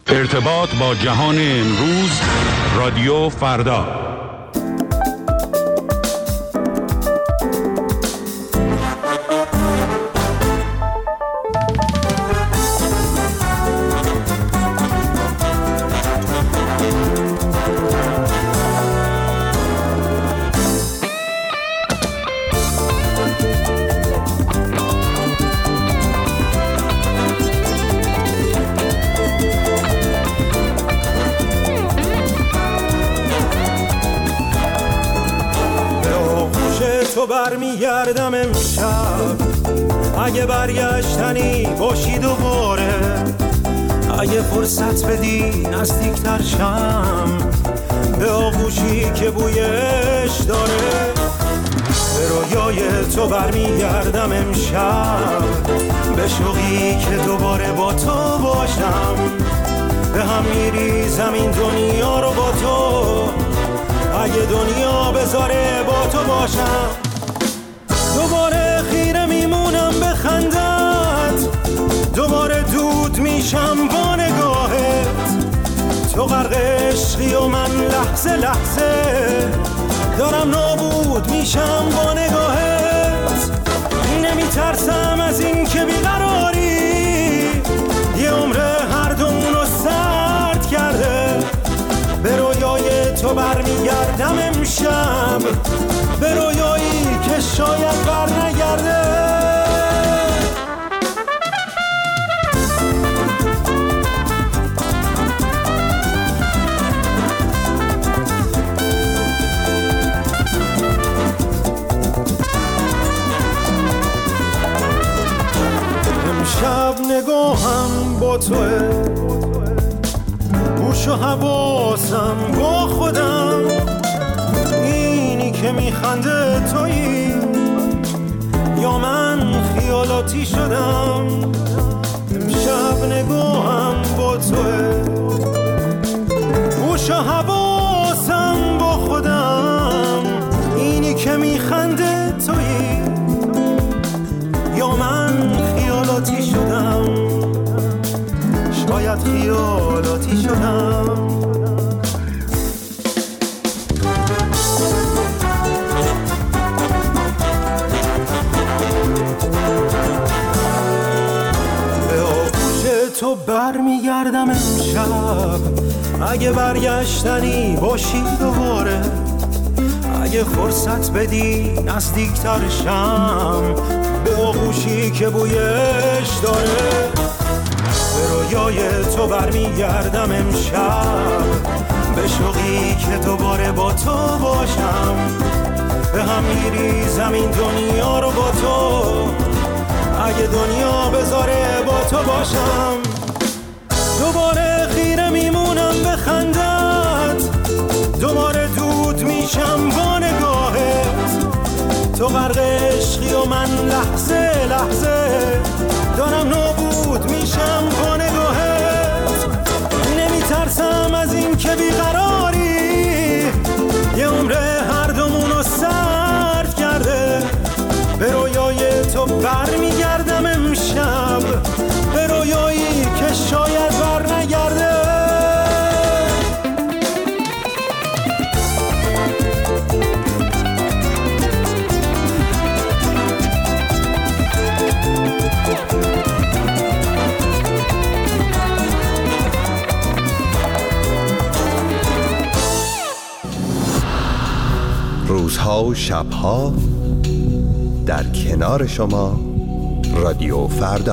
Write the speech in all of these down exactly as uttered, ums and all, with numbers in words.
ارتباط با جهان امروز، رادیو فردا. تو برمیگردم امشب، اگه برگشتنی باشی دوباره، اگه فرصت بدی نزدیکتر شم به آغوشی که بویش داره. به رویای تو برمیگردم امشب، به شوقی که دوباره با تو باشم. به هم میریزم این دنیا رو با تو، اگه دنیا بذاره با تو باشم. دوباره خیره میمونم به خندت، دوباره دود میشم با نگاهت. تو غرق عشقی و من لحظه لحظه دارم نابود میشم با نگاهت. نمیترسم از این که بیقراری یه عمره هر دومونو سرد کرده. به رویای تو برمیگردم امشب، به رویایی که شاید بر نگرده. امشب نگاهم با توه، گوش و حواسم با خودم. اینی که میخنده تویی یا من خیالاتی شدم؟ امشب نگاهم با توه، گوش و حواسم با خودم. اینی که میخنده تویی یا من خیالاتی شدم؟ شاید خیالاتی شدم. به آغوش تو برمیگردم امشب، اگه برگشتنی باشی دوباره، اگه فرصت بدی نزدیکتر شم به آغوشی که بویش داره. به رویای تو برمیگردم امشب، به شوقی که دوباره با تو باشم. به هم میریزم این دنیا رو با تو، اگه دنیا بذاره با تو باشم. دوباره خیره میمونم به خندت، دوباره دود میشم با نگاهت. تو غرق عشقی و من لحظه لحظه دارم نابود میشم با نگاهت. نمیترسم از این که بیقراری یه عمره هر دومونو سرد کرده. به رویای تو برمیگردم امشب، به رویایی که شاید بر نگرده. روزها و شبها در کنار شما، رادیو فردا.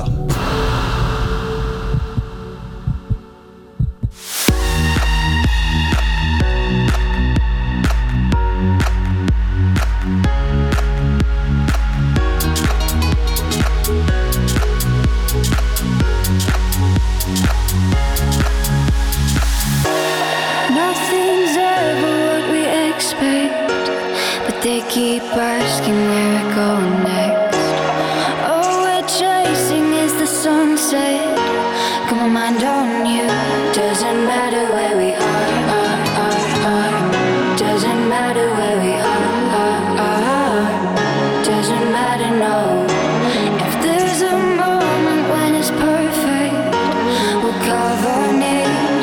Keep asking where we're going next. All we're chasing is the sunset. Got my mind on you. Doesn't matter where we are, are, are, are. Doesn't matter where we are, are, are. Doesn't matter, no. If there's a moment when it's perfect, we'll carve our names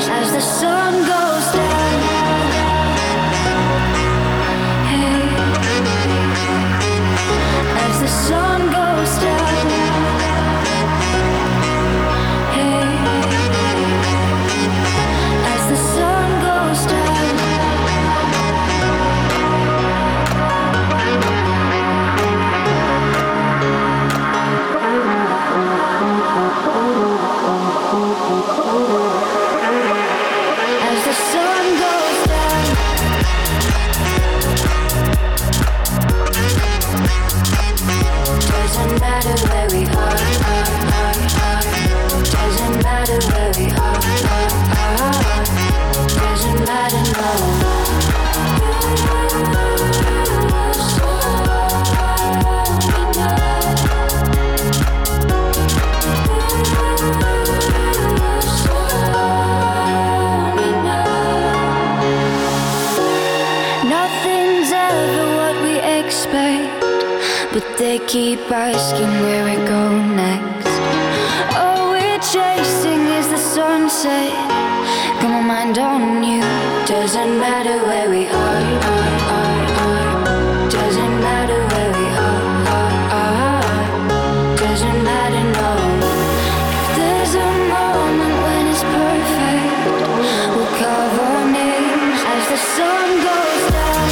They keep asking where we go next. All we're chasing is the sunset. Got my mind on you. Doesn't matter where we are, are, are, are. Doesn't matter where we are, are, are. Doesn't matter, no. If there's a moment when it's perfect, we'll carve our names as the sun goes down.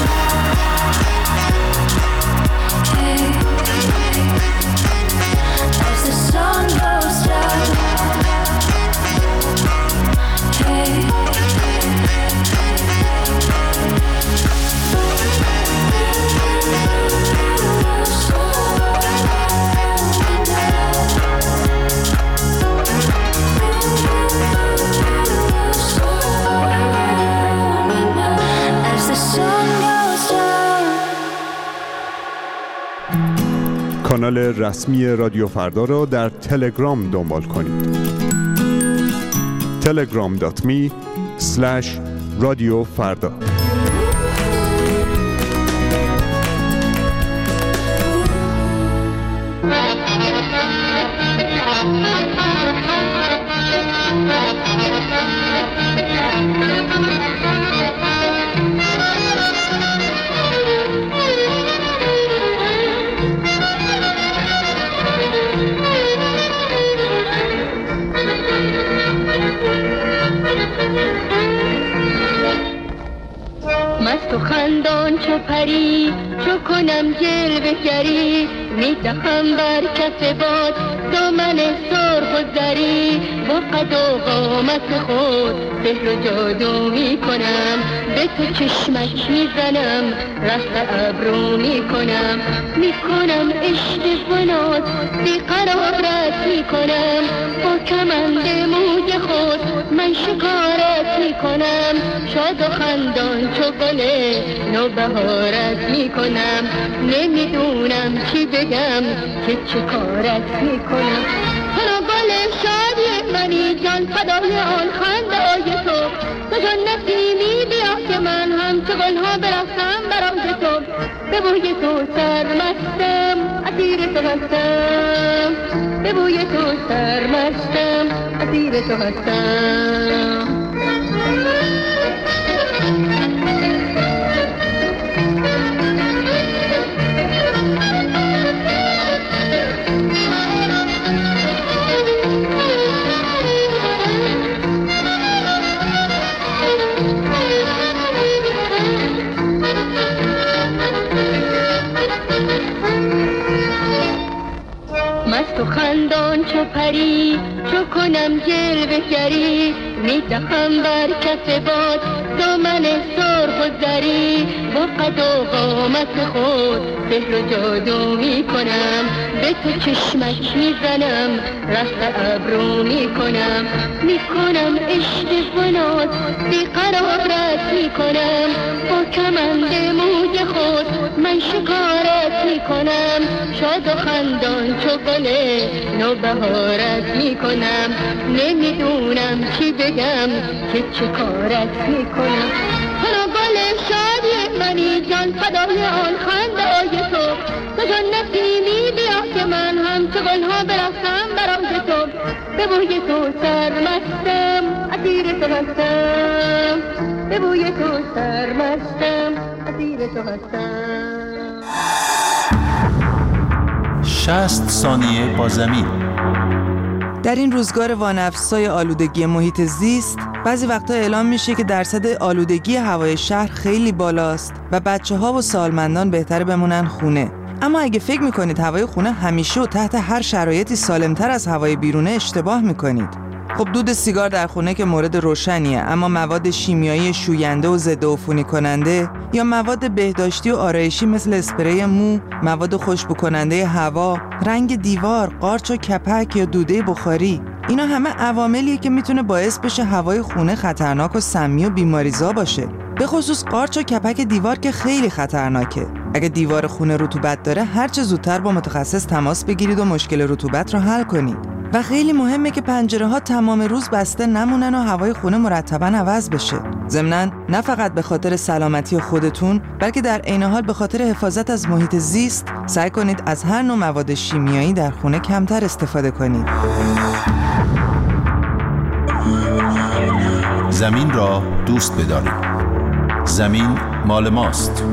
Hey, as the sun goes down. Hey. کانال رسمی رادیو فردا را در تلگرام دنبال کنید. تلگرام دات می اسلش رادیو فردا. مست و خندان چو پری چو کنم جلوه گری میدهم بر کف باد دامن سرخ و زری با قد و قامت خود سحر و جادو میکنم به تو چشمک میزنم رفت ابرو میکنم میکنم عشق زنات بیقرارت میکنم با کمند موی خود من شکارت میکنم شاد و خندان چو گل نوبهارت میکنم نمیدونم چی بگم که چه کارت میکنم حالا گل شادی منی جان فدای آن خنده تو تو جان نسیمی بیا که من هم چه گلها برفتم برای تو به بوی تو سرمستم اسیر تو هستم به بوی تو سرمستم اسیر تو هستم مست و خندان چو پری چو کنم جلوه گری میدهم بر کف باد دامن سرخ و زری با قد و قامت خود سحر و جادو میکنم به تو چشمک میزنم رفت ابرو میکنم میکنم عشق زنات بیقرارت میکنم با کمند موی خود من شکارت میکنم شاد و خندان چو گل نوبهارت میکنم نمیدونم چی بگم که چه کارت میکنم حالا گل شادی منی جان فدای آن خنده تو تو جان نسیمی بیا که من هم چه گلها برفتم برای تو به بوی تو سرمستم اسیر تو هستم به بوی تو سرمستم اسیر تو هستم. شصت ثانیه با زمین. در این روزگار وانفسای آلودگی محیط زیست بعضی وقتا اعلام میشه که درصد آلودگی هوای شهر خیلی بالاست و بچه‌ها و سالمندان بهتره بمونن خونه. اما اگه فکر میکنید هوای خونه همیشه و تحت هر شرایطی سالمتر از هوای بیرونه اشتباه میکنید. خب دود سیگار در خونه که مورد روشنیه، اما مواد شیمیایی شوینده و ضد عفونی کننده یا مواد بهداشتی و آرایشی مثل اسپری مو، مواد خوشبو کننده هوا، رنگ دیوار، قارچ و کپک یا دوده بخاری، اینا همه عواملیه که میتونه باعث بشه هوای خونه خطرناک و سمی و بیماریزا باشه. به خصوص قارچ و کپک دیوار که خیلی خطرناکه. اگه دیوار خونه رطوبت داره هر چه زودتر با متخصص تماس بگیرید و مشکل رطوبت رو حل کنید. و خیلی مهمه که پنجره ها تمام روز بسته نمونن و هوای خونه مرتباً عوض بشه. ضمناً نه فقط به خاطر سلامتی خودتون، بلکه در عین حال به خاطر حفاظت از محیط زیست سعی کنید از هر نوع مواد شیمیایی در خونه کمتر استفاده کنید. زمین را دوست بدارید. زمین مال ماست.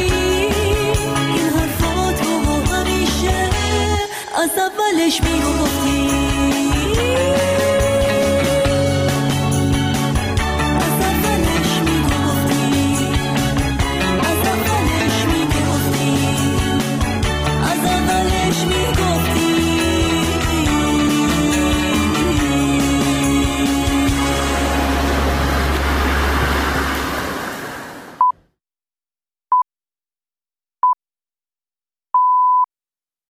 از اولش میگفت